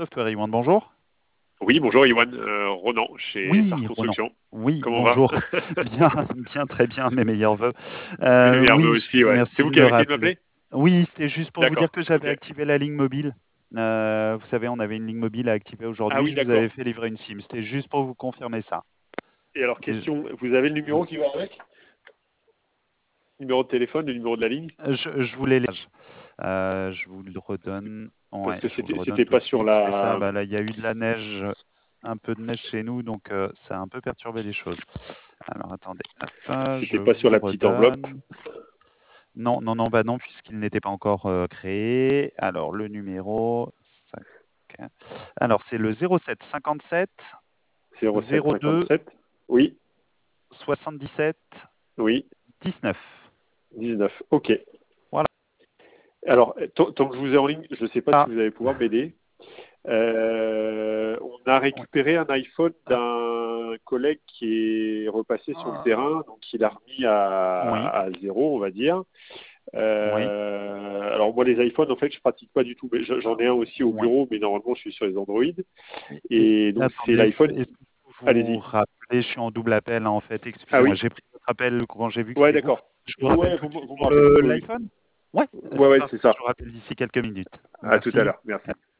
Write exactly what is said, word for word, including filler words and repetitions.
Software. Iwan, bonjour. Oui, bonjour Iwan, euh, Ronan chez Sar Oui, Ronan. Construction. Oui, Comment va? bonjour. Bien, bien, très bien, mes meilleurs voeux. Mes Euh, meilleurs vœux oui, aussi, ouais. C'est merci vous de qui me avez essayé de rappeler. m'appeler? Oui, c'était juste pour vous dire D'accord, que j'avais ok. activé la ligne mobile. Euh, vous savez, on avait une ligne mobile à activer Ah aujourd'hui. oui, Je vous avais d'accord. fait livrer une SIM. C'était juste pour vous confirmer ça. Et alors, Et je, question, vous avez le numéro qui va avec? Numéro de téléphone, le numéro de la ligne? je, je voulais les... Euh, je vous le redonne. Parce Ouais, que je vous le c'était redonne c'était tout pas de sur suite. C'est ça. la... Bah là, il y a eu de la neige, un peu de neige chez nous, donc euh, ça a un peu perturbé les choses. Alors attendez, hop, je C'était pas sur vous la petite enveloppe. redonne. Non, non, non, bah non, puisqu'il n'était pas encore euh, créé. Alors, le numéro, cinq. Alors, c'est le zéro sept cinquante-sept zéro sept zéro deux cinquante-sept. Oui, soixante-dix-sept oui, dix-neuf. dix-neuf. Ok. Voilà. Alors, tant, tant que je vous ai en ligne, je ne sais pas si Ah, vous allez pouvoir m'aider. Euh, on a oui. récupéré un iPhone Ah, d'un collègue qui est repassé sur le ah, terrain, donc il a remis à, oui, à zéro, on va dire. oui, Euh, alors moi, les iPhones, en fait, je pratique pas du tout. Mais j'en ai un aussi au oui. bureau, mais normalement, je suis sur les Android. Et, et- Et donc, c'est attendez, l'iPhone est-ce qui... que je peux vous Allez-y. rappeler, je suis en double appel, hein, en fait, Ah excusez-moi, oui? j'ai pris votre appel quand j'ai vu que Ouais, c'était vous. d'accord. Je vous rappelle Ouais, tout vous, de suite me- vous me pour rappelez. le- Oui, oui. l'iPhone? Ouais, Ouais, c'est ouais, c'est parfait, je ça. vous rappelle d'ici quelques minutes. À tout à Merci. l'heure. Merci.